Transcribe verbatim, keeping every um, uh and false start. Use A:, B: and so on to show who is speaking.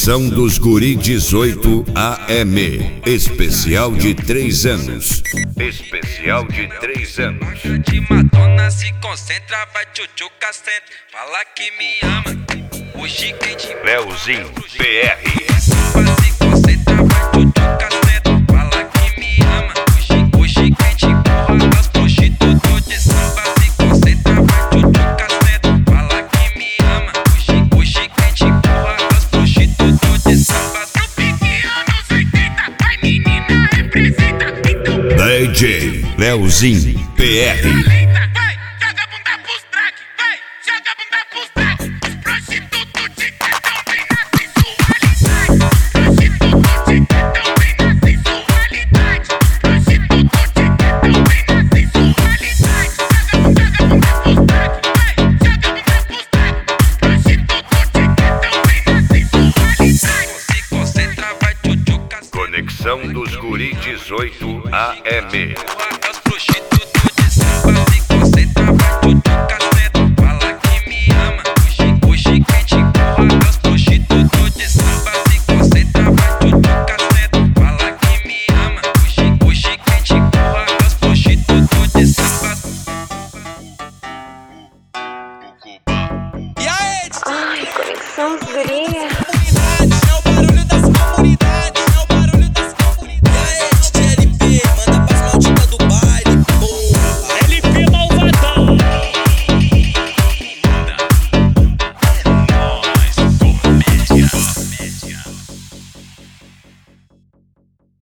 A: Conexão dos Guri dezoito A M. Especial de três anos. Especial de três anos.
B: De Madonna se concentra, vai tchutchuca sempre. Fala que me ama. Hoje quem te
A: Leozinho P R.
B: se concentra, vai tchutchuca sempre. Fala que me ama. Hoje, hoje quem te empurra, as prostitutas de samba se concentra, vai tchutchuca sempre. Fala que me ama. Hoje, hoje quem te empurra, as prostitutas de samba.
C: No pique anos oitenta, vai menina representa. Então
A: D J Leozinho P R.
C: lenta, vai, joga a bunda pros track, vai, joga a bunda pros track. Os prostitutos te tentam bem na sensualidade. Prostituto te tentam bem na sensualidade. Prostituto te tentam bem na sensualidade. Joga a bunda, joga a bunda pros track, vai, joga a bunda pros track. Prostituto te tentam bem na sensualidade.
B: Se concentra, vai tchutchuca sempre.
A: Conexão dos Guri dezoito A M.